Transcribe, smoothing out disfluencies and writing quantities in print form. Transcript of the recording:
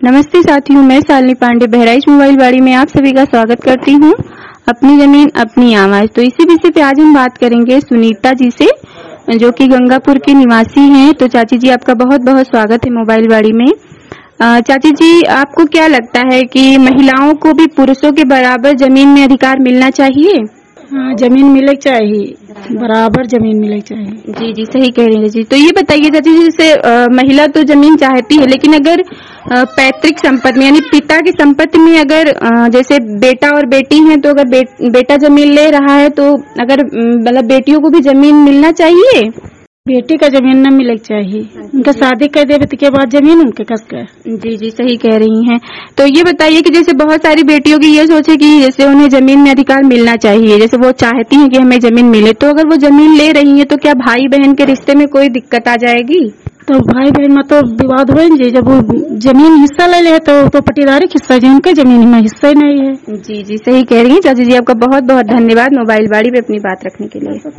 नमस्ते साथियों, मैं शालिनी पांडे बहराइच मोबाइल बाड़ी में आप सभी का स्वागत करती हूँ। अपनी जमीन अपनी आवाज। तो इसी विषय पे आज हम बात करेंगे सुनीता जी से, जो कि गंगापुर की निवासी हैं। तो चाची जी, आपका बहुत बहुत स्वागत है मोबाइल बाड़ी में। चाची जी, आपको क्या लगता है कि महिलाओं को भी पुरुषों के बराबर जमीन में अधिकार मिलना चाहिए? हाँ, जमीन मिले चाहिए, बराबर जमीन मिले चाहिए। जी जी, सही कह रही हैं जी। तो ये बताइए चाची जी, जैसे महिला तो जमीन चाहती है, लेकिन अगर पैतृक संपत्ति में यानी पिता की संपत्ति में अगर जैसे बेटा और बेटी हैं, तो अगर बेटा जमीन ले रहा है, तो अगर मतलब बेटियों को भी जमीन मिलना चाहिए? बेटी का जमीन न मिले चाहिए, उनका शादी कर देवे के बाद जमीन उनके कस का। जी जी, सही कह रही हैं। तो ये बताइए कि जैसे बहुत सारी बेटियों की ये सोच है कि जैसे उन्हें जमीन में अधिकार मिलना चाहिए, जैसे वो चाहती हैं कि हमें जमीन मिले, तो अगर वो जमीन ले रही है तो क्या भाई बहन के रिश्ते में कोई दिक्कत आ जाएगी? तो भाई बहन में तो विवाद हो जी, जब वो जमीन हिस्सा ले ले तो पटीदारी हिस्सा जी, उनके जमीन में हिस्सा ही नहीं है। जी जी, सही कह रही हैं चाची जी। आपका बहुत बहुत धन्यवाद मोबाइल बाड़ी पे अपनी बात रखने के लिए।